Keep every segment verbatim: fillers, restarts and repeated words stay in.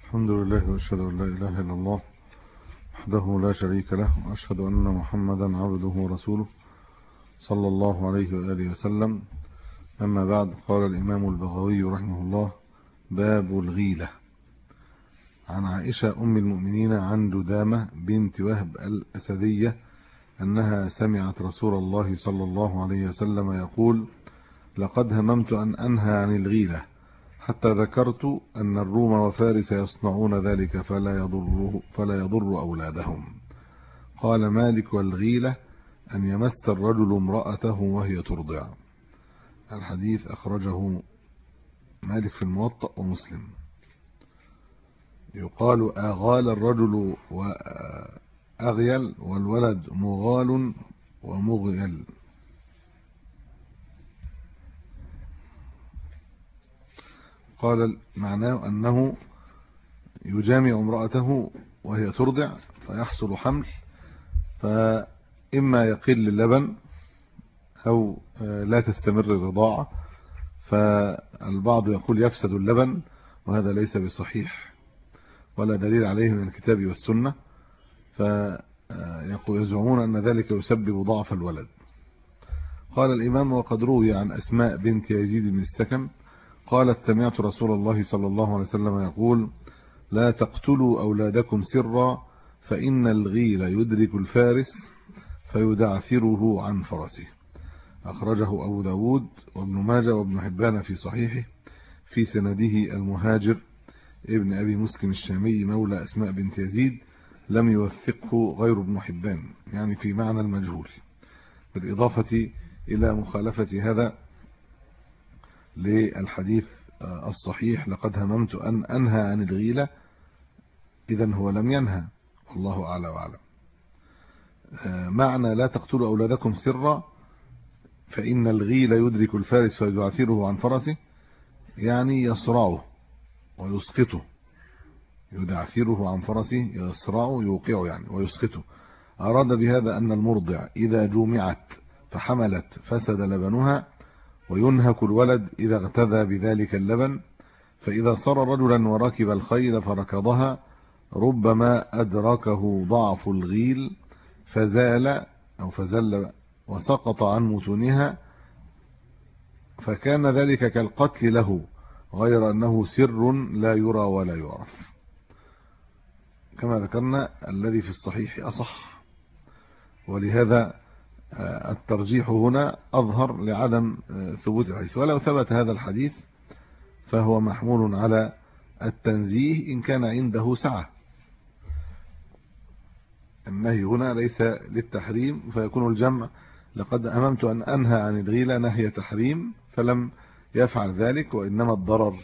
الحمد لله وأشهد أن لا إله إلا الله وحده لا شريك له، وأشهد أن محمدا عبده ورسوله صلى الله عليه وآله وسلم. أما بعد، قال الإمام البغوي رحمه الله: باب الغيلة. عن عائشة أم المؤمنين عن جدامة بنت وهب الأسدية أنها سمعت رسول الله صلى الله عليه وسلم يقول: لقد هممت أن أنهى عن الغيلة، حتى ذكرت أن الروم وفارس يصنعون ذلك فلا يضر فلا يضر أولادهم. قال مالك: والغيلة أن يمس الرجل امرأته وهي ترضع. الحديث أخرجه مالك في الموطأ ومسلم. يقال أغال الرجل وأغيل، والولد مغال ومغيل. قال معناه أنه يجامع امرأته وهي ترضع فيحصل حمل، فإما يقل اللبن أو لا تستمر الرضاعة، فالبعض يقول يفسد اللبن، وهذا ليس بصحيح ولا دليل عليه من الكتاب والسنة، فيزعمون أن ذلك يسبب ضعف الولد. قال الإمام: وقد روي عن أسماء بنت يزيد بن السكن قالت: سمعت رسول الله صلى الله عليه وسلم يقول: لا تقتلوا أولادكم سرا، فإن الغيل يدرك الفارس فيدعثره عن فرسه. أخرجه أبو داود وابن ماجه وابن حبان في صحيحه، في سنده المهاجر ابن أبي مسلم الشامي مولى أسماء بنت يزيد، لم يوثقه غير ابن حبان، يعني في معنى المجهول، بالإضافة إلى مخالفة هذا للحديث الصحيح: لقد هممت أن أنهى عن الغيلة. إذن هو لم ينهى، والله أعلى وأعلم. معنى لا تقتلوا أولادكم سرا فإن الغيل يدرك الفارس فيدعثره عن فرسه، يعني يصرعه ويسقطه. يدعثره عن فرسه، يصرعه يوقعه يعني ويسقطه. أراد بهذا أن المرضع إذا جومعت فحملت فسد لبنها، وينهك الولد إذا اغتذى بذلك اللبن. فإذا صار رجلا وركب الخيل فركضها، ربما أدركه ضعف الغيل فزال أو فزل وسقط عن متونها، فكان ذلك كالقتل له، غير أنه سر لا يرى ولا يعرف. كما ذكرنا، الذي في الصحيح أصح، ولهذا الترجيح هنا أظهر لعدم ثبوت الحديث. ولو ثبت هذا الحديث فهو محمول على التنزيه إن كان عنده سعة. النهي هنا ليس للتحريم، فيكون الجمع: لقد هممت أن أنهى عن الغيلة نهي تحريم، فلم يفعل ذلك، وإنما الضرر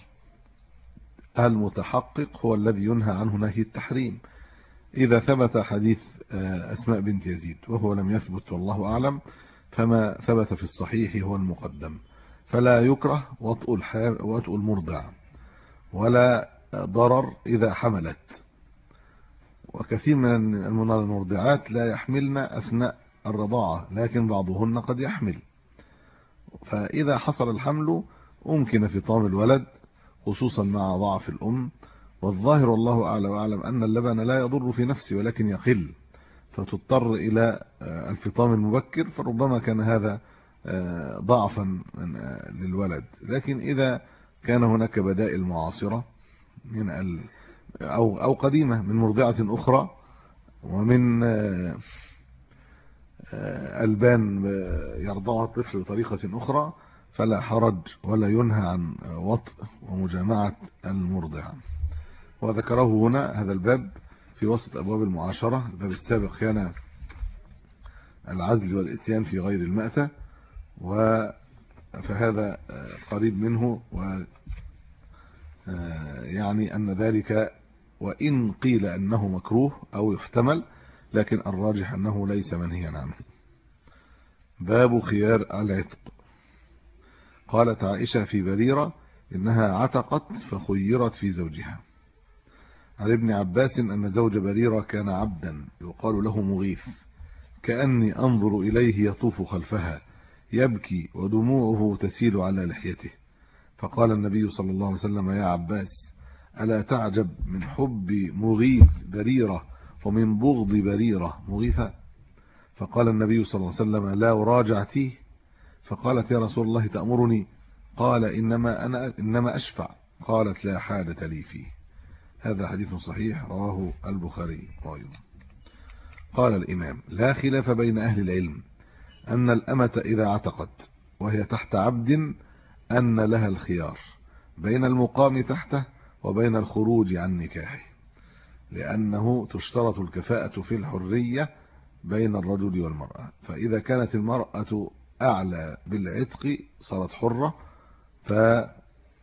المتحقق هو الذي ينهى عنه نهي التحريم. إذا ثبت حديث أسماء بنت يزيد وهو لم يثبت والله أعلم، فما ثبت في الصحيح هو المقدم. فلا يكره وطء المرضع، ولا ضرر إذا حملت. وكثير من المرضعات لا يحملن أثناء الرضاعة، لكن بعضهن قد يحمل، فإذا حصل الحمل أمكن فطام الولد، خصوصا مع ضعف الأم. والظاهر والله أعلى وأعلم أن اللبن لا يضر في نفسه، ولكن يقل، فتضطر إلى الفطام المبكر، فربما كان هذا ضعفا للولد. لكن إذا كان هناك بدائل معاصرة من ال أو أو قديمة من مرضعة أخرى، ومن ألبان يرضعها الطفل بطريقة أخرى، فلا حرج ولا ينهى عن وطء ومجامعة المرضع. وذكره هنا هذا الباب في وسط أبواب المعاشرة. الباب السابق كان العزل والإتيان في غير المأتة، فهذا قريب منه، ويعني أن ذلك وإن قيل أنه مكروه أو يحتمل، لكن الراجح أنه ليس منهيا عنه. باب خيار العتق. قالت عائشة في بريرة إنها عتقت فخيرت في زوجها. عن ابن عباس أن زوج بريرة كان عبدا يقال له مغيث، كأني أنظر إليه يطوف خلفها يبكي ودموعه تسيل على لحيته. فقال النبي صلى الله عليه وسلم: يا عباس، ألا تعجب من حب مغيث بريرة ومن بغض بريرة مغيثة؟ فقال النبي صلى الله عليه وسلم لا راجعتيه. فقالت يا رسول الله تأمرني؟ قال إنما أنا إنما أشفع. قالت لا حاجة لي فيه. هذا حديث صحيح رواه البخاري أيضا. قال الإمام لا خلاف بين أهل العلم أن الأمة إذا عتقت وهي تحت عبد أن لها الخيار بين المقام تحته وبين الخروج عن نكاحه، لأنه تشترط الكفاءة في الحرية بين الرجل والمرأة. فإذا كانت المرأة أعلى بالعتق صارت حرة فصار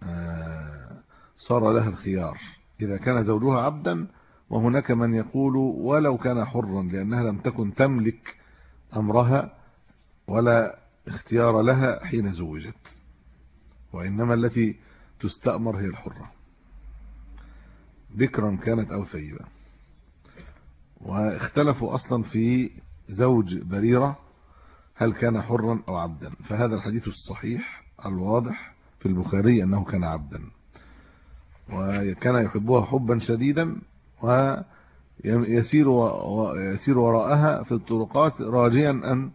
لها الخيار إذا كان زوجها عبدا. وهناك من يقول ولو كان حرا لأنها لم تكن تملك أمرها ولا اختيار لها حين زوجت، وإنما التي تستأمر هي الحرة بكرا كانت أو ثيبا. واختلفوا أصلا في زوج بريرة هل كان حرا أو عبدا، فهذا الحديث الصحيح الواضح في البخاري أنه كان عبدا وكان يحبها حبا شديدا ويسير ويسير وراءها في الطرقات راجيا أن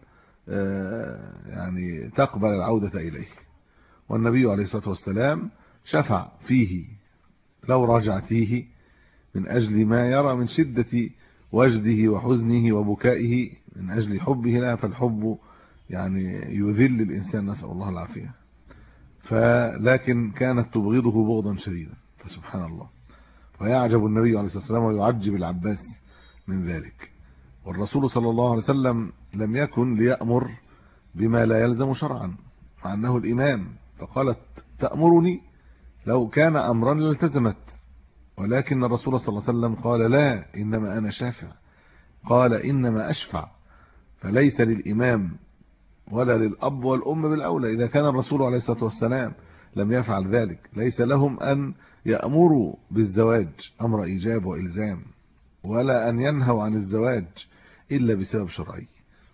يعني تقبل العودة إليه. والنبي عليه الصلاة والسلام شفع فيه لو راجعتيه من أجل ما يرى من شدة وجده وحزنه وبكائه من أجل حبه لها، فالحب يعني يذل الإنسان نسأل الله العافية. فلكن كانت تبغضه بغضا شديدا فسبحان الله. ويعجب النبي عليه الصلاة والسلام ويعجب العباس من ذلك. والرسول صلى الله عليه وسلم لم يكن ليأمر بما لا يلزم شرعا مع أنه الإمام، فقالت تأمرني لو كان أمرا لالتزمت، ولكن الرسول صلى الله عليه وسلم قال لا إنما أنا شافع. قال إنما أشفع. فليس للإمام ولا للأب والأم بالأولى إذا كان الرسول عليه الصلاة والسلام لم يفعل ذلك ليس لهم أن يأمروا بالزواج أمر إيجاب وإلزام ولا أن ينهوا عن الزواج إلا بسبب شرعي.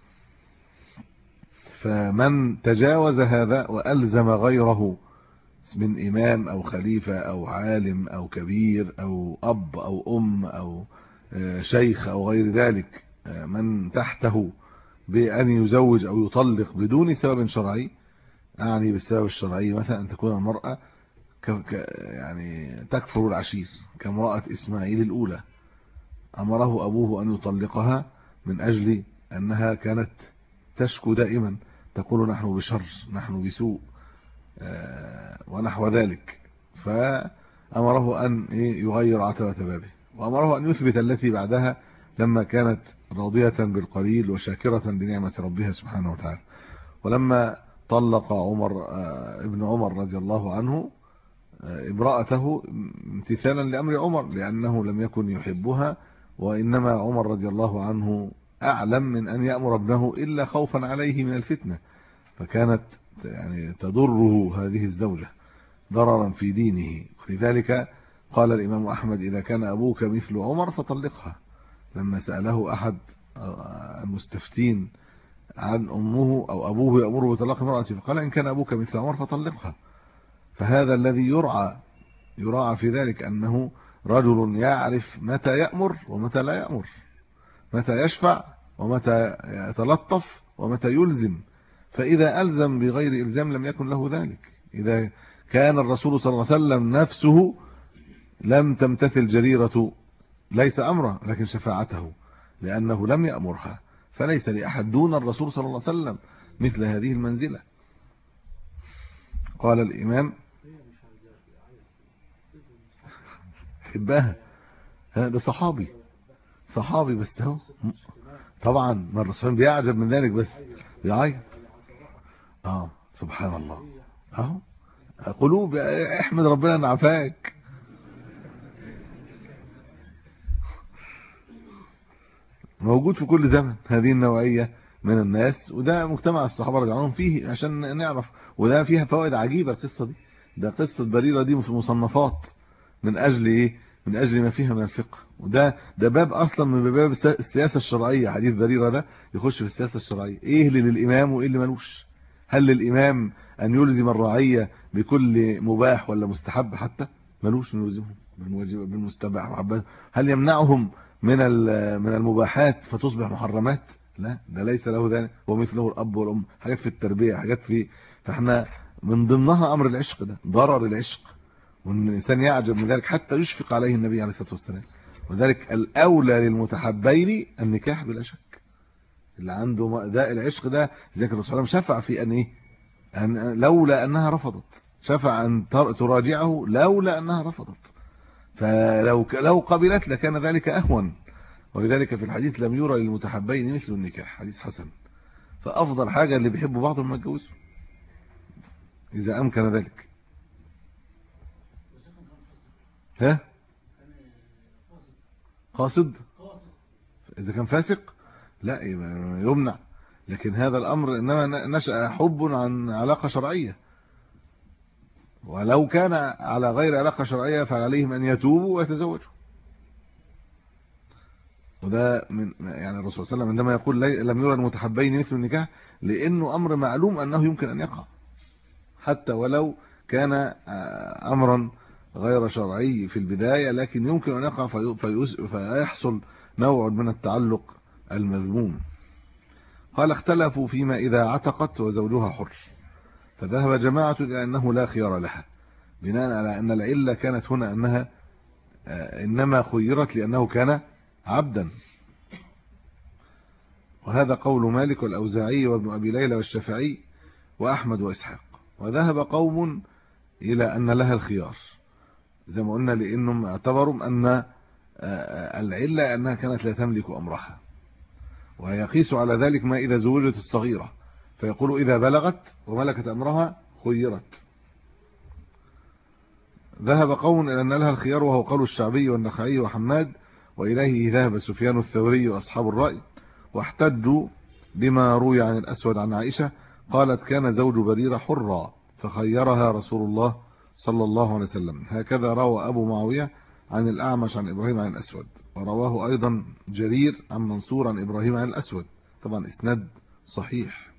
فمن تجاوز هذا وألزم غيره من إمام أو خليفة أو عالم أو كبير أو أب أو أم أو شيخ أو غير ذلك من تحته بأن يزوج أو يطلق بدون سبب شرعي، أعني بالسبب الشرعي مثلا أن تكون المرأة يعني تكفر العشير كامرأة إسماعيل الأولى، أمره أبوه أن يطلقها من أجل أنها كانت تشكو دائما تقول نحن بشر نحن بسوء ونحو ذلك، فأمره أن يغير عتبة بابه وأمره أن يثبت التي بعدها لما كانت راضية بالقليل وشاكرة لنعمة ربها سبحانه وتعالى. ولما طلق عمر ابن عمر رضي الله عنه امرأته امتثالا لأمر عمر لأنه لم يكن يحبها، وإنما عمر رضي الله عنه أعلم من أن يأمر ابنه إلا خوفا عليه من الفتنة، فكانت يعني تضره هذه الزوجة ضررا في دينه. ولذلك قال الإمام أحمد إذا كان أبوك مثل عمر فطلقها، لما سأله أحد المستفتين عن أمه أو أبوه يأمره بطلاق امرأته فقال إن كان أبوك مثل عمر فطلقها. فهذا الذي يرعى يراعى في ذلك أنه رجل يعرف متى يأمر ومتى لا يأمر، متى يشفع ومتى يتلطف ومتى يلزم. فإذا ألزم بغير إلزام لم يكن له ذلك. إذا كان الرسول صلى الله عليه وسلم نفسه لم تمتثل جريرة ليس أمره لكن شفاعته لأنه لم يأمرها، فليس لأحد دون الرسول صلى الله عليه وسلم مثل هذه المنزلة. قال الإمام حبها هذا صحابي صحابي بس هو طبعا ما الرسول بيعجب من ذلك بس بيعيط. اه سبحان الله. اهو قلوب احمد ربنا ان عافاك. موجود في كل زمن هذه النوعية من الناس، وده مجتمع الصحابة رضي الله عنهم فيه عشان نعرف. وده فيها فوائد عجيبة القصة دي. ده قصة بريرة دي في المصنفات من أجل إيه؟ من أجل ما فيها من الفقه. وده ده باب أصلا من باب السياسة الشرعية. حديث بريرة ده يخش في السياسة الشرعية. إيه اللي للإمام وإيه اللي ملوش؟ هل للإمام أن يلزم الرعية بكل مباح ولا مستحب حتى؟ ملوش نلزمهم بالواجب بالمستباح. هل يمنعهم من من المباحات فتصبح محرمات؟ لا، ده ليس له ذلك. ومثله الاب والام، حاجات في التربيه، حاجات في، فاحنا من ضمنها امر العشق، ده ضرر العشق، وان الانسان يعجب من ذلك حتى يشفق عليه النبي عليه الصلاه والسلام. وذلك الاولى للمتحبين النكاح بلا شك. اللي عنده داء العشق ده، زي الرسول صلى الله عليه وسلم شفع في ان ايه، أن لولا انها رفضت، شفع ان تراجعه لولا انها رفضت، فلو لو قبلت لكان ذلك اهون. ولذلك في الحديث لم يرى للمتحبين مثل النكاح، حديث حسن. فافضل حاجه اللي بيحبوا بعض ما يتجوزوا اذا امكن ذلك. ها، قاصد اذا كان فاسق لا يمنع، لكن هذا الامر انما نشأ حب عن علاقه شرعيه، ولو كان على غير علاقه شرعيه فعليهم ان يتوبوا ويتزوجوا. وده من يعني الرسول صلى الله عليه وسلم عندما يقول لم يرى المتحبين مثل النكاح، لانه امر معلوم انه يمكن ان يقع، حتى ولو كان امرا غير شرعي في البدايه، لكن يمكن ان يقع فيحصل نوع من التعلق المذموم. قال اختلفوا فيما اذا عتقت وزوجها حر، فذهب جماعه الى انه لا خيار لها، بناء على ان العله كانت هنا انها انما خيرت لانه كان عبدا. وهذا قول مالك والأوزاعي وابن أبي ليلى والشافعي وأحمد وإسحاق. وذهب قوم إلى أن لها الخيار، زي ما قلنا، لأنهم اعتبروا أن العلة أنها كانت لا تملك أمرها، ويقيس على ذلك ما إذا زوجت الصغيرة، فيقولوا إذا بلغت وملكت أمرها خيرت. ذهب قوم إلى أن لها الخيار، وهو قول الشعبي والنخعي وحماد، وإليه ذهب سفيان الثوري وأصحاب الرأي، واحتجوا بما روي عن الأسود عن عائشة قالت كان زوج بريرة حرا فخيرها رسول الله صلى الله عليه وسلم. هكذا روى أبو معاوية عن الأعمش عن إبراهيم عن الأسود، ورواه أيضا جرير عن منصور عن إبراهيم عن الأسود، طبعا إسناد صحيح،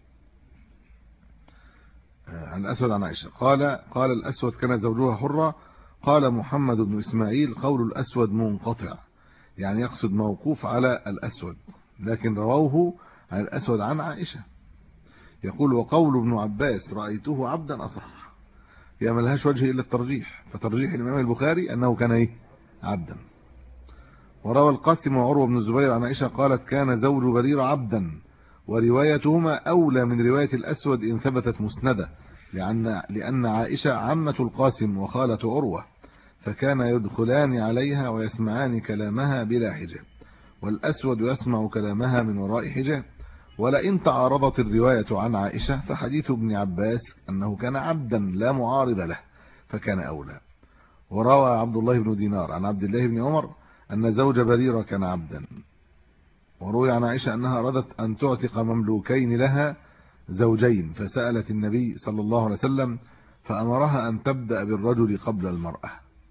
عن الأسود عن عائشة قال قال الأسود كان زوجها حرا. قال محمد بن إسماعيل قول الأسود منقطع، يعني يقصد موقوف على الأسود، لكن رواه عن الأسود عن عائشة. يقول وقول ابن عباس رأيته عبدا أصح، هي ما لهاش وجه إلا الترجيح، فترجيح الإمام البخاري أنه كان إيه؟ عبدا. وروى القاسم وعروة بن الزبير عن عائشة قالت كان زوج بريرة عبدا، وروايتهما أولى من رواية الأسود إن ثبتت مسندة، لأن, لأن عائشة عمة القاسم وخالة عروة، فكان يدخلان عليها ويسمعان كلامها بلا حجاب، والأسود يسمع كلامها من وراء حجاب. ولئن تعارضت الرواية عن عائشة فحديث ابن عباس أنه كان عبدا لا معارض له، فكان أولى. وروى عبد الله بن دينار عن عبد الله بن عمر أن زوج بريرة كان عبدا. وروي عن عائشة أنها أرادت أن تعتق مملوكين لها زوجين، فسألت النبي صلى الله عليه وسلم فأمرها أن تبدأ بالرجل قبل المرأة.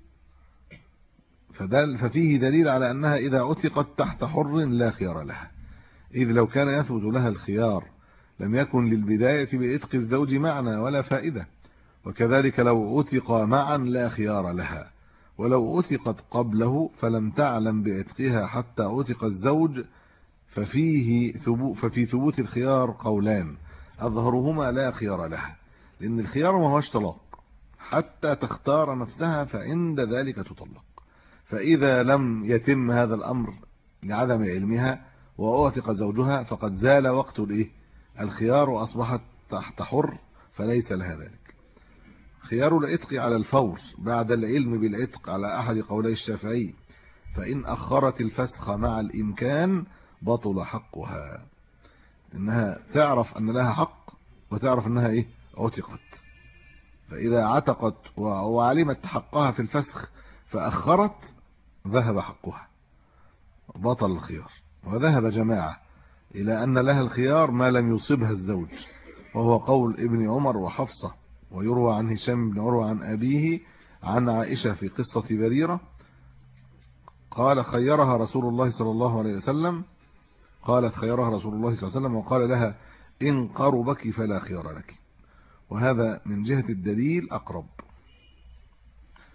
فدل ففيه دليل على أنها إذا عتقت تحت حر لا خيار لها، إذ لو كان يثبت لها الخيار لم يكن للبداية بعتق الزوج معنى ولا فائدة، وكذلك لو عتق معا لا خيار لها، ولو عتقت قبله فلم تعلم بعتقها حتى عتق الزوج ففيه ثبوت ففي ثبوت الخيار قولان، أظهرهما لا خيار لها، لأن الخيار ما هوش طلاق حتى تختار نفسها، فعند ذلك تطلق. فإذا لم يتم هذا الأمر لعدم علمها وأعتق زوجها فقد زال وقت الايه الخيار وأصبحت تحت حر، فليس لها ذلك. خيار العتق على الفور بعد العلم بالعتق على أحد قولي الشافعي، فإن أخرت الفسخ مع الإمكان بطل حقها، إنها تعرف أن لها حق وتعرف أنها إيه عتقت، فإذا عتقت وعلمت حقها في الفسخ فأخرت ذهب حقها بطل الخيار. وذهب جماعة إلى أن لها الخيار ما لم يصبها الزوج، وهو قول ابن عمر وحفصة. ويروى عن هشام بن عروة عن أبيه عن عائشة في قصة بريرة قال خيرها رسول الله صلى الله عليه وسلم قالت خيرها رسول الله صلى الله عليه وسلم وقال لها إن قربك فلا خيار لك. وهذا من جهة الدليل أقرب،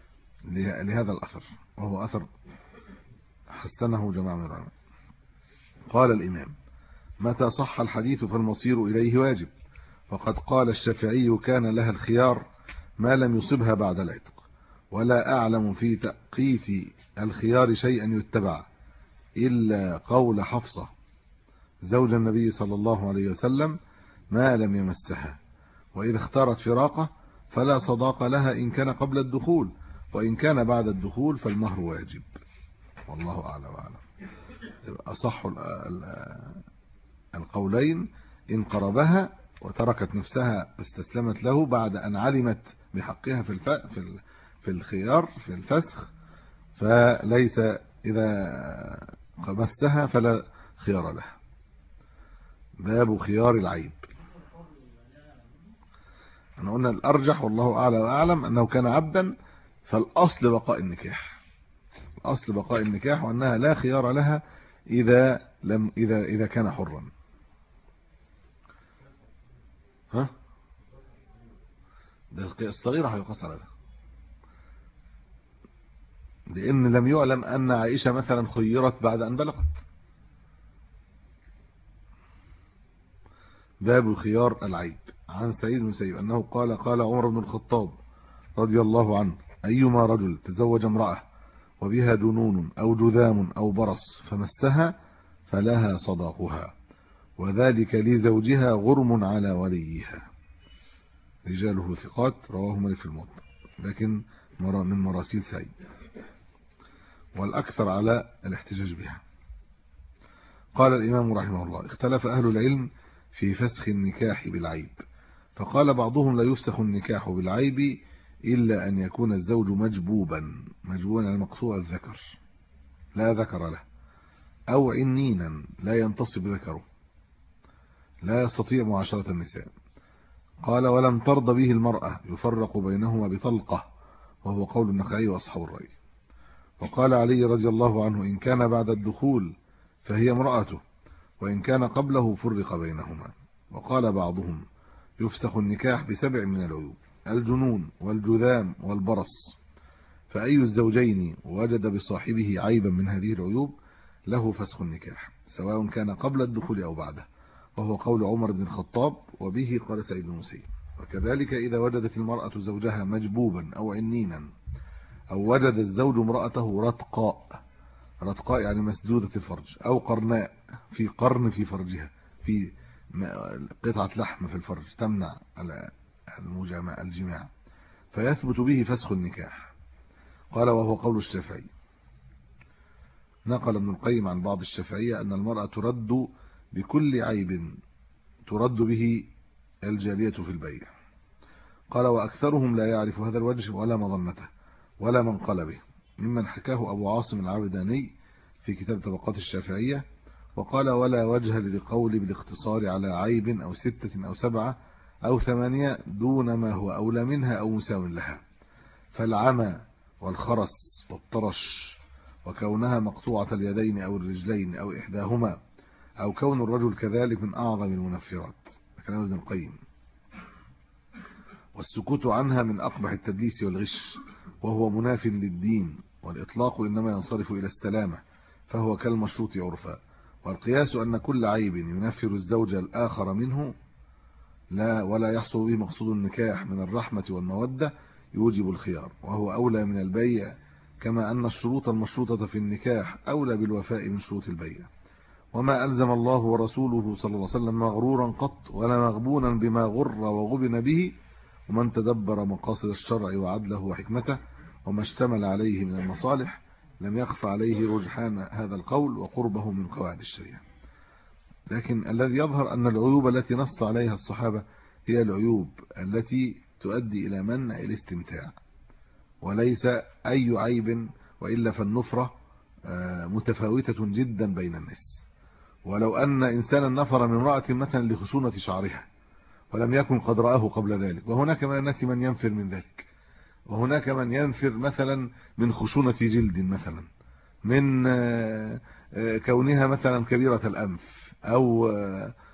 لهذا الأثر، وهو أثر حسنه جماعة من العلماء. قال الإمام: متى صح الحديث فالمصير إليه واجب، فقد قال الشافعي: كان لها الخيار ما لم يصبها بعد العتق، ولا أعلم في تأقيت الخيار شيئا يتبع إلا قول حفصة زوج النبي صلى الله عليه وسلم: ما لم يمسها، وإذا اختارت فراقه فلا صداق لها إن كان قبل الدخول، وإن كان بعد الدخول فالمهر واجب. والله أعلى وأعلم. أصح القولين: إن قربها وتركت نفسها استسلمت له بعد أن علمت بحقها في الف... في في الخيار في الفسخ، فليس، إذا مسها فلا خيار لها. باب خيار العيب. احنا قلنا الأرجح والله أعلى وأعلم أنه كان عبدا، فالأصل بقاء النكاح، الأصل بقاء النكاح، وأنها لا خيار لها إذا لم إذا إذا كان حرا. ها ده الصغيرة هيقاس على ده، لأن لم يعلم أن عائشة مثلا خيرت بعد أن بلغت. باب خيار العيب. عن سعيد بن المسيب أنه قال: قال عمر بن الخطاب رضي الله عنه: أيما رجل تزوج امرأة وبها دنون أو جذام أو برص فمسها فلها صداقها، وذلك لزوجها غرم على وليها. رجاله ثقات، رواه مالك في الموطأ، لكن من مراسيل سعيد، والأكثر على الاحتجاج بها. قال الإمام رحمه الله: اختلف أهل العلم في فسخ النكاح بالعيب، فقال بعضهم: لا يفسخ النكاح بالعيب إلا أن يكون الزوج مجبوبا، مجبوبا يعني مقطوع الذكر لا ذكر له، أو عنينا لا ينتصب ذكره، لا يستطيع معاشرة النساء. قال: ولم ترضى به المرأة يفرق بينهما بطلقة، وهو قول النخعي وأصحاب الرأي. وقال علي رضي الله عنه: إن كان بعد الدخول فهي امرأته، وإن كان قبله فرق بينهما. وقال بعضهم: يفسخ النكاح بسبع من العيوب: الجنون والجذام والبرص، فأي الزوجين وجد بصاحبه عيبا من هذه العيوب له فسخ النكاح، سواء كان قبل الدخول أو بعده، وهو قول عمر بن الخطاب، وبه قال سعيد بن المسيب. وكذلك إذا وجدت المرأة زوجها مجبوبا أو عنينا، أو وجد الزوج امرأته رتقاء، رتقاء يعني مسدودة الفرج، أو قرناء، في قرن في فرجها، في قطعة لحم في الفرج تمنع المجامع الجماع، فيثبت به فسخ النكاح. قال: وهو قول الشافعي. نقل ابن القيم عن بعض الشافعية أن المرأة ترد بكل عيب ترد به الجارية في البيع. قال: وأكثرهم لا يعرف هذا الوجه ولا مظنته ولا من قال به، ممن حكاه أبو عاصم العبداني في كتاب طبقات الشافعية. وقال: ولا وجه للقول بالاقتصار على عيب أو ستة أو سبعة أو ثمانية دون ما هو أولى منها أو مساو لها، فالعمى والخرس والطرش، وكونها مقطوعة اليدين أو الرجلين أو إحداهما، أو كون الرجل كذلك من أعظم المنفرات. كلام ابن القيم. والسكوت عنها من أقبح التدليس والغش، وهو مناف للدين، والإطلاق إنما ينصرف إلى السلامة، فهو كالمشروط عرفا. والقياس أن كل عيب ينفر الزوج الآخر منه لا ولا يحصل به مقصود النكاح من الرحمة والمودة يوجب الخيار، وهو أولى من البيع، كما أن الشروط المشروطة في النكاح أولى بالوفاء من شروط البيع. وما ألزم الله ورسوله صلى الله عليه وسلم مغرورا قط، ولا مغبونا بما غر وغبن به، ومن تدبر مقاصد الشرع وعدله وحكمته وما اشتمل عليه من المصالح لم يخف عليه رجحان هذا القول وقربه من قواعد الشريعة. لكن الذي يظهر أن العيوب التي نص عليها الصحابة هي العيوب التي تؤدي إلى منع الاستمتاع، وليس أي عيب، وإلا فالنفرة متفاوتة جدا بين الناس. ولو أن إنسانا نفر من امرأة مثلا لخشونة شعرها ولم يكن قد رآه قبل ذلك، وهناك من الناس من ينفر من ذلك، وهناك من ينفر مثلا من خشونة جلد، مثلا من كونها مثلا كبيرة الأنف أو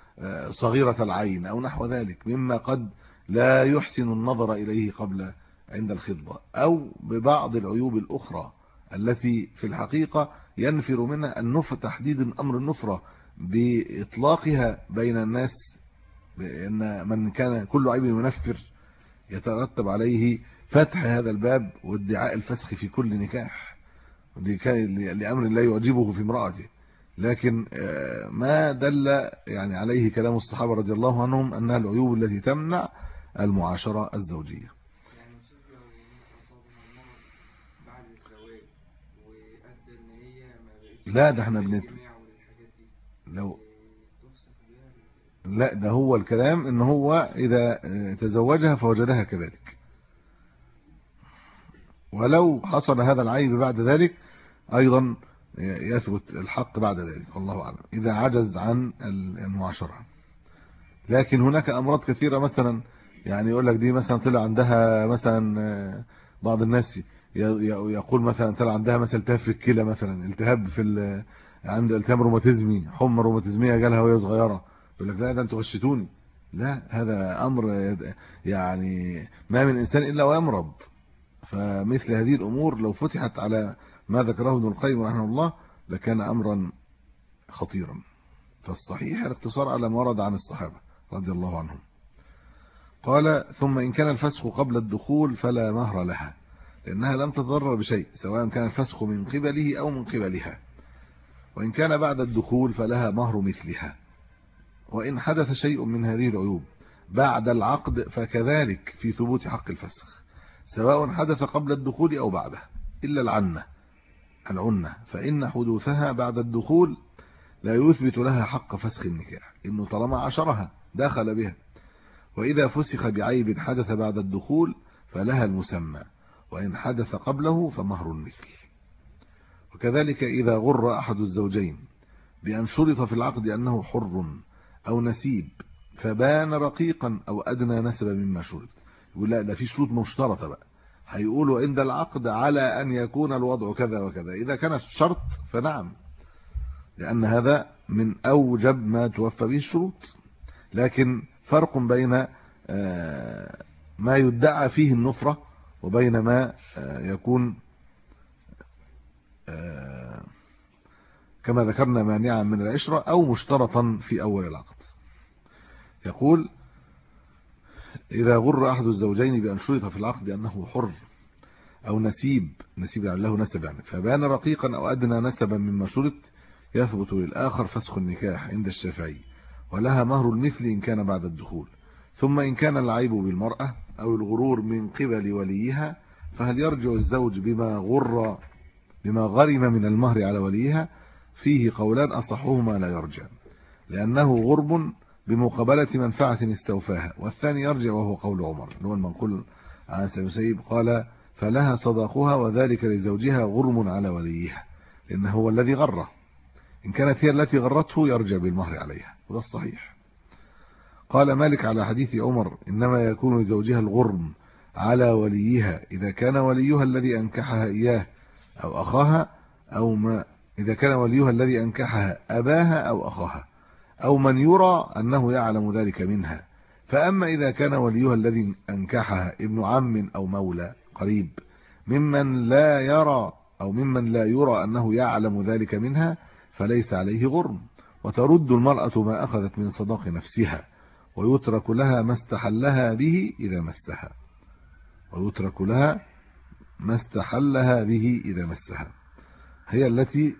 صغيرة العين أو نحو ذلك، مما قد لا يحسن النظر إليه قبل عند الخطبة، أو ببعض العيوب الأخرى التي في الحقيقة ينفر منها النفر، تحديد أمر النفرة بإطلاقها بين الناس، بأن من كان كل عيب ينفر يترتب عليه فتح هذا الباب وادعاء الفسخ في كل نكاح، ودي كان لأمر لا يعجبه في امرأته. لكن ما دل يعني عليه كلام الصحابة رضي الله عنهم أنها العيوب التي تمنع المعاشرة الزوجية. يعني لو أصابها مرض بعد الزواج وأدى إن هي ما بقتش لا ده احنا بنت لو لا ده هو الكلام ان هو اذا تزوجها فوجدها كذلك، ولو حصل هذا العيب بعد ذلك ايضا يثبت الحق بعد ذلك، والله اعلم، اذا عجز عن المعاشره. لكن هناك امراض كثيره، مثلا يعني يقول لك دي مثلا طلع عندها مثلا، بعض الناس يقول مثلا طلع عندها مثلا التهاب في الكلى، مثلا التهاب في عند التهاب روماتيزمي، حمى روماتيزميه جالها وهي صغيره، يقول لك لا ده انتوا غشتوني. لا، هذا امر يعني ما من انسان الا ويمرض. فمثل هذه الامور لو فتحت على ما ذكره ابن القيم رحمه الله لكان امرا خطيرا. فالصحيح الاقتصار على ما ورد عن الصحابه رضي الله عنهم. قال ثم إن كان الفسخ قبل الدخول فلا مهر لها، لأنها لم تتضرر بشيء سواء كان الفسخ من قبله أو من قبلها. وإن كان بعد الدخول فلها مهر مثلها. وإن حدث شيء من هذه العيوب بعد العقد فكذلك في ثبوت حق الفسخ، سواء حدث قبل الدخول أو بعده، إلا العنة العنة فإن حدوثها بعد الدخول لا يثبت لها حق فسخ النكاح، إنه طالما عشرها دخل بها. وإذا فسخ بعيب حدث بعد الدخول فلها المسمى، وإن حدث قبله فمهر المثل. وكذلك إذا غر أحد الزوجين بأن شرط في العقد أنه حر أو نسيب فبان رقيقا أو أدنى نسبا مما شرط، يقول لا ده في شروط مشترطة بقى، هيقولوا عند العقد على أن يكون الوضع كذا وكذا، إذا كان الشرط فنعم، لأن هذا من أوجب ما توفى به الشروط. لكن فرق بين ما يدعى فيه النفرة وبين ما يكون كما ذكرنا مانعا من العشرة أو مشترطا في أول العقد. يقول إذا غر أحد الزوجين بأن شرط في العقد أنه حر أو نسيب، نسيب يعني له نسب يعني، فبان رقيقا أو أدنى نسبا مما شرط يثبت للآخر فسخ النكاح عند الشافعي، ولها مهر المثل إن كان بعد الدخول. ثم إن كان العيب بالمرأة أو الغرور من قبل وليها فهل يرجع الزوج بما غر بما غرم من المهر على وليها؟ فيه قولان أصحهما لا يرجع، لأنه غرب بمقابلة منفعة استوفاها، والثاني يرجع وهو قول عمر اللي هو المنقول عن سيسيب قال فلها صداقها وذلك لزوجها غرم على وليها، لأنه هو الذي غره، إن كانت هي التي غرته يرجع بالمهر عليها، وده الصحيح. قال مالك على حديث عمر إنما يكون لزوجها الغرم على وليها إذا كان وليها الذي أنكحها إياه أو أخاها، أو ما إذا كان وليها الذي أنكحها أباها أو أخاها، أو من يرى أنه يعلم ذلك منها. فأما إذا كان وليها الذي أنكحها ابن عم أو مولى قريب ممن لا يرى أو ممن لا يرى أنه يعلم ذلك منها فليس عليه غرم، وترد المرأة ما أخذت من صداق نفسها، ويترك لها ما استحلها به إذا مسها ويترك لها ما استحلها به إذا مسها هي التي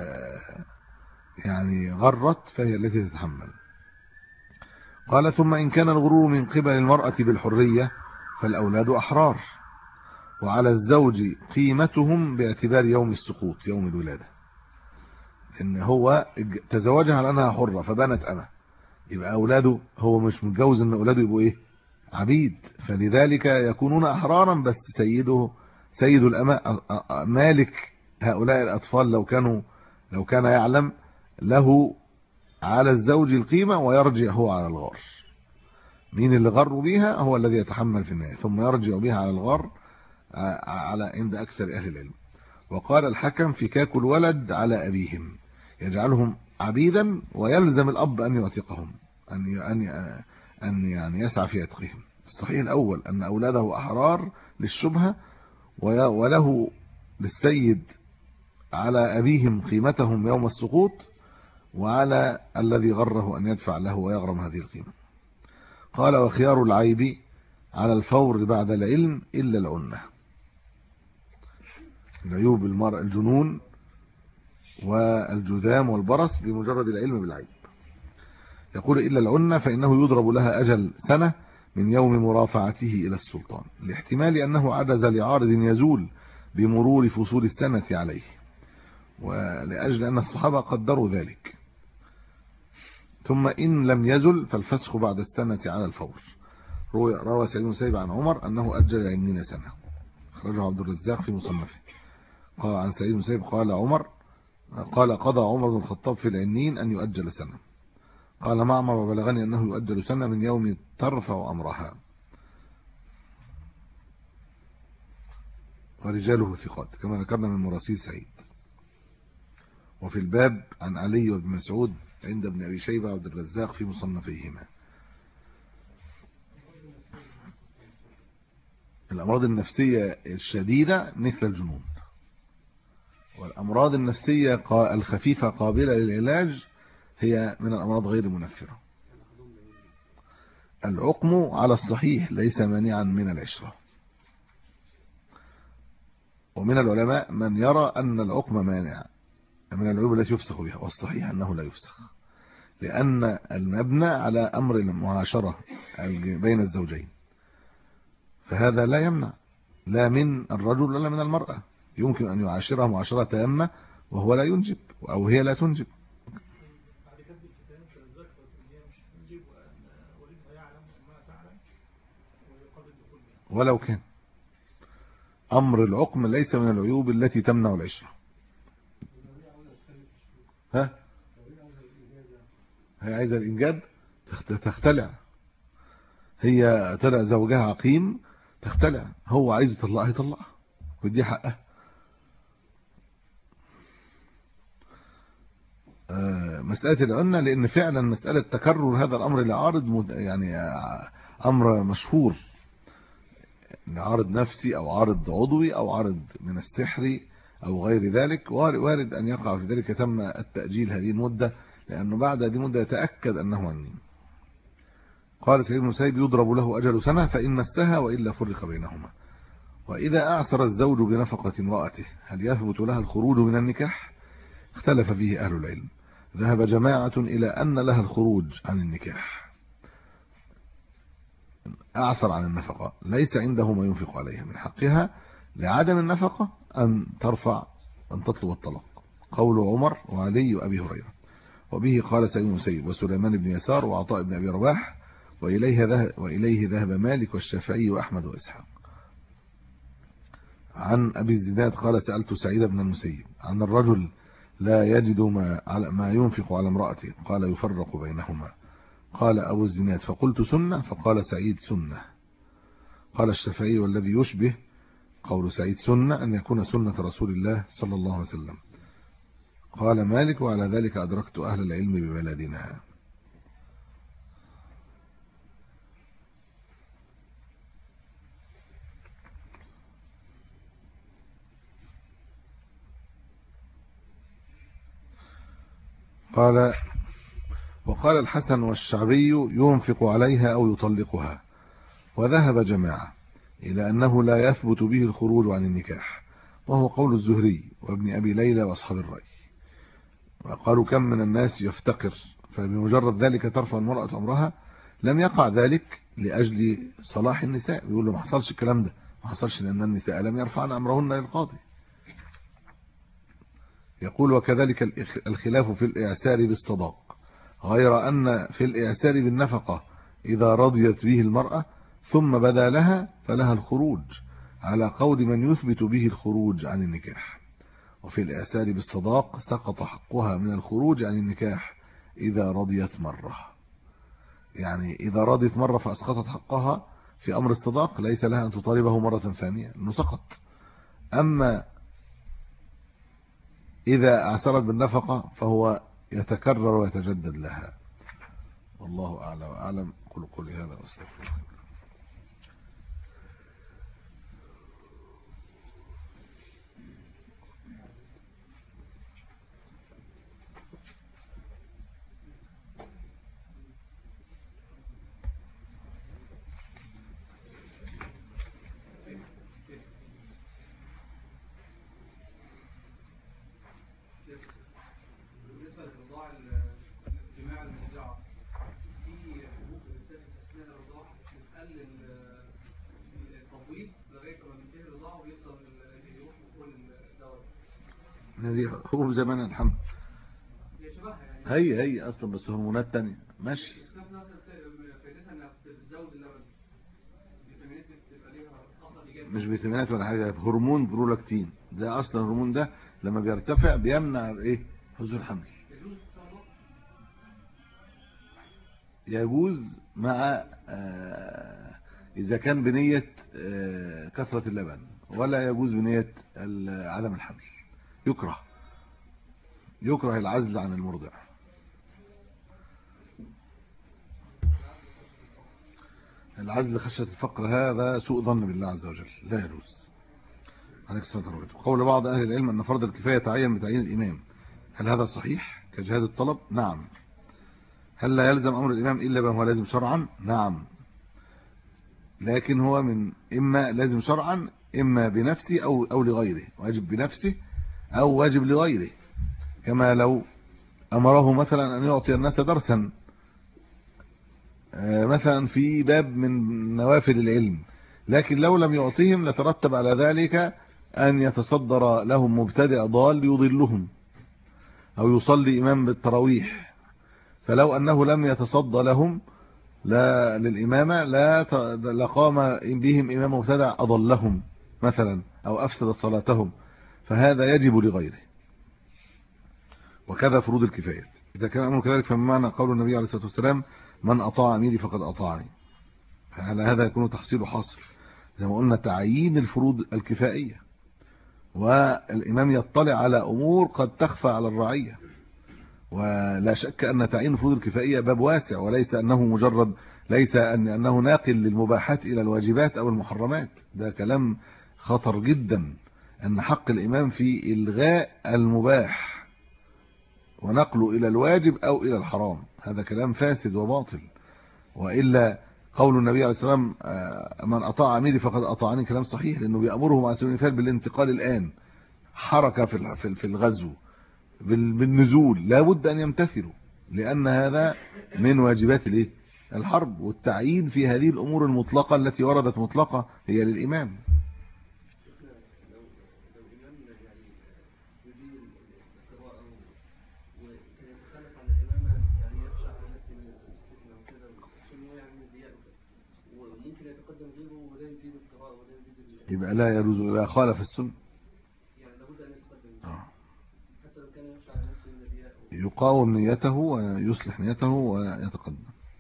يعني غرت فهي التي تتحمل. قال ثم إن كان الغرور من قبل المرأة بالحرية فالأولاد أحرار، وعلى الزوج قيمتهم باعتبار يوم السقوط يوم الولادة، إن هو تزوجها على أنها حرة فبانت أمه، يبقى أولاده هو مش متجوز إن أولاده يبقوا إيه عبيد، فلذلك يكونون أحرارا، بس سيده سيد الأمة مالك هؤلاء الأطفال لو كانوا لو كان يعلم له على الزوج القيمة ويرجع هو على الغار. مين اللي غر بها؟ هو الذي يتحمل في النهاية، ثم يرجع بها على الغار على عند أكثر أهل العلم. وقال الحكم فكاك الولد على أبيهم، يجعلهم عبيدا ويلزم الأب أن يعتقهم، أن أن أن يعني يسعى في عتقهم. الصحيح الأول أن أولاده أحرار للشبهة، وله للسيد على أبيهم قيمتهم يوم السقوط، وعلى الذي غره أن يدفع له ويغرم هذه القيمة. قال وخيار العيب على الفور بعد العلم إلا العنة. العيوب المرء الجنون والجذام والبرص بمجرد العلم بالعيب. يقول إلا العنة فإنه يضرب لها أجل سنة من يوم مرافعته إلى السلطان، لاحتمال أنه عجز لعارض يزول بمرور فصول السنة عليه، ولأجل أن الصحابة قدروا ذلك. ثم إن لم يزل فالفسخ بعد السنة على الفور. روى سعيد بن المسيب عن عمر أنه أجل عشرين سنة، أخرجه عبد الرزاق في مصنفه. قال عن سعيد بن المسيب قال عمر قال قضى عمر بن الخطاب في العنين أن يؤجل سنة. قال معمر وبلغني أنه يؤجل سنة من يوم ترفع أمرها. ورجاله ثقات كما ذكرنا من مراسيل سعيد. وفي الباب عن علي وابن مسعود عند ابن أبي شيبة وعبد الرزاق في مصنفيهما. الأمراض النفسية الشديدة مثل الجنون، والأمراض النفسية الخفيفة قابلة للعلاج هي من الأمراض غير المنفرة. العقم على الصحيح ليس مانعا من العشرة، ومن العلماء من يرى أن العقم مانع من العيوب التي يفسخ بها، والصحيح أنه لا يفسخ، لأن المبنى على أمر المعاشرة بين الزوجين، فهذا لا يمنع لا من الرجل ولا من المرأة. يمكن أن يعاشرها معاشرة تامة وهو لا ينجب أو هي لا تنجب. ولو كان أمر العقم ليس من العيوب التي تمنع العشرة. ها هي عايزة الإنجاب تختلع، هي طلع زوجها عقيم تختلع، هو عايز يطلقها يطلقها ودي حقها. مسألة العنة لأن فعلا مسألة تكرر هذا الأمر لعارض يعني أمر مشهور، عارض نفسي أو عارض عضوي أو عارض من السحر أو غير ذلك، وارد أن يقع في ذلك. تم التأجيل هذه المدة لأنه بعد هذه المدة يتأكد أنه عنين. قال سيد المسيب يضرب له أجل سنة فإن مسها وإلا فرق بينهما. وإذا أعسر الزوج بنفقة امرأته هل يثبت لها الخروج من النكاح؟ اختلف فيه أهل العلم. ذهب جماعة إلى أن لها الخروج عن النكاح. أعسر عن النفقة ليس عنده ما ينفق عليها، من حقها لعدم النفقة أن ترفع أن تطلب الطلاق. قول عمر وعلي وأبي هريرة. وبه قال سعيد بن المسيب وسليمان بن يسار وعطاء بن أبي رباح، وإليه ذهب, وإليه ذهب مالك والشافعي وأحمد وإسحاق. عن أبي الزناد قال سألت سعيد بن المسيب عن الرجل لا يجد ما, ما ينفق على امرأته، قال يفرق بينهما. قال أبو الزناد فقلت سنة، فقال سعيد سنة. قال الشافعي والذي يشبه قول سعيد سنة أن يكون سنة رسول الله صلى الله عليه وسلم. قال مالك وعلى ذلك أدركت أهل العلم ببلدنا. قال وقال الحسن والشعبي ينفق عليها أو يطلقها. وذهب جماعة إلى أنه لا يثبت به الخروج عن النكاح، وهو قول الزهري وابن أبي ليلى وأصحاب الرأي. وقالوا كم من الناس يفتقر فبمجرد ذلك ترفع المرأة أمرها. لم يقع ذلك لأجل صلاح النساء، يقول له ما حصلش الكلام ده، ما حصلش لأن النساء لم يرفعن أمرهن للقاضي. يقول وكذلك الخلاف في الإعسار بالصداق، غير أن في الإعسار بالنفقة إذا رضيت به المرأة ثم بدا لها فلها الخروج على قول من يثبت به الخروج عن النكاح. وفي الإعسار بالصداق سقط حقها من الخروج عن النكاح إذا رضيت مرة، يعني إذا رضيت مرة فأسقطت حقها في أمر الصداق ليس لها أن تطالبه مرة ثانية أنه سقط. أما إذا أعسرت بالنفقة فهو يتكرر ويتجدد لها. والله أعلم وأعلم. قل قولي هذا واستغفر الله. هذه حبوب زمان الحمل. هي شبهها يعني. هي هي اصلا بس هرمونات تانية ماشي. في نفس فائدتها انها بتزود اللبن، الفيتامينات بتبقى ليها اثر ايجابي. مش فيتامينات ولا حاجه، هرمون برولاكتين، ده اصلا الهرمون ده لما بيرتفع بيمنع ايه حدوث الحمل. يجوز ان شاء الله. يجوز مع آه اذا كان بنيه آه كثره اللبن، ولا يجوز بنيه عدم الحمل. يكره يكره العزل عن المرضع. العزل خشية الفقر هذا سوء ظن بالله عز وجل، لا يجوز. عليك الصلاة والسلام. قول بعض أهل العلم أن فرض الكفاية تعين بتعيين الإمام، هل هذا صحيح كجهاد الطلب؟ نعم. هل لا يلزم أمر الإمام إلا ما هو لازم شرعا؟ نعم، لكن هو من إما لازم شرعا إما بنفسه أو أو لغيره، واجب بنفسه أو واجب لغيره. كما لو أمره مثلا أن يعطي الناس درسا مثلا في باب من نوافل العلم، لكن لو لم يعطيهم لترتب على ذلك أن يتصدر لهم مبتدئ ضال يضلهم، أو يصلي إمام بالتراويح. فلو أنه لم يتصدى لهم لا للإمامة لا لقام بهم إمام مبتدع أضلهم مثلا أو أفسد صلاتهم، فهذا يجب لغيره. وكذا فروض الكفايات. إذا كان الأمر كذلك فمعنى قول النبي عليه الصلاة والسلام من أطاع أميري فقد أطاعني، فعلى هذا يكون تحصيل حاصل زي ما قلنا تعيين الفروض الكفائية، والإمام يطلع على أمور قد تخفى على الرعية. ولا شك أن تعيين الفروض الكفائية باب واسع، وليس أنه مجرد ليس أن أنه ناقل للمباحات إلى الواجبات أو المحرمات. ده كلام خطر جدا، أن حق الإمام في إلغاء المباح ونقله إلى الواجب أو إلى الحرام، هذا كلام فاسد وباطل. وإلا قول النبي عليه الصلاة والسلام من أطاع أميري فقد أطاعني كلام صحيح، لأنه بيأمرهم على سبيل المثال بالانتقال الآن، حركة في في الغزو بالنزول، لابد أن يمتثلوا، لأن هذا من واجبات الايه الحرب. والتعيين في هذه الأمور المطلقة التي وردت مطلقة هي للإمام. يبقى لا يجوز، لا خالف السنة. آه. يقاوم نيته ويصلح نيته ويتقدم.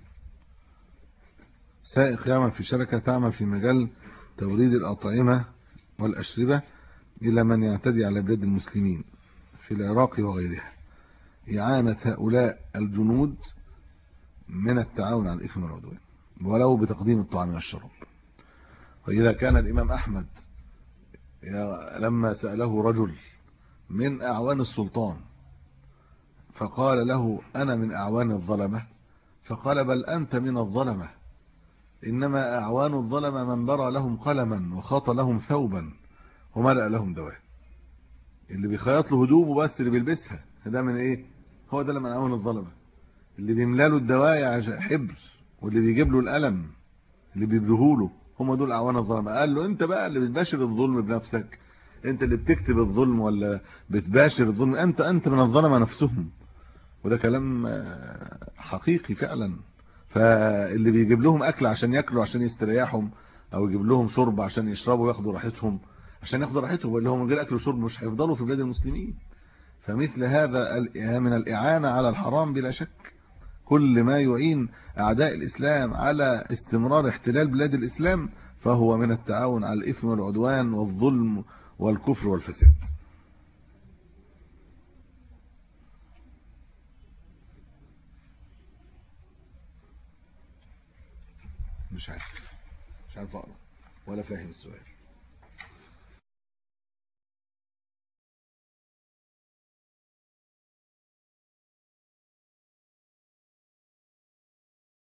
سائق يعمل في شركة تعمل في مجال توريد الأطعمة والأشربة إلى من يعتدي على بلاد المسلمين في العراق وغيرها، إعانة هؤلاء الجنود من التعاون على الإثم والعدوان ولو بتقديم الطعام والشراب. وإذا كان الإمام أحمد لما سأله رجل من أعوان السلطان فقال له أنا من أعوان الظلمة، فقال بل أنت من الظلمة، إنما أعوان الظلمة من برى لهم قلما وخاط لهم ثوبا وملأ لهم دواء. اللي بيخيط له هدومه بس اللي بيلبسها ده من إيه؟ هو ده اللي من أعوان الظلمة. اللي بيملى له الدواء حبر، واللي بيجيب له القلم اللي بيبريه له، هم دول أعوان الظلمة. قال له أنت بقى اللي بتباشر الظلم بنفسك، أنت اللي بتكتب الظلم ولا بتباشر الظلم، أنت أنت من الظلمة نفسهم. وده كلام حقيقي فعلا. فاللي بيجيب لهم اكل عشان ياكلوا عشان يستريحهم، او يجيب لهم شرب عشان يشربوا وياخدوا راحتهم، عشان ياخدوا راحتهم، اللي هم من غير اكل وشرب مش هيفضلوا في بلاد المسلمين. فمثل هذا من الاعانه على الحرام بلا شك. كل ما يعين اعداء الاسلام على استمرار احتلال بلاد الاسلام فهو من التعاون على الاثم والعدوان والظلم والكفر والفساد. مش عارف مش عارف اقرا ولا فاهم السؤال.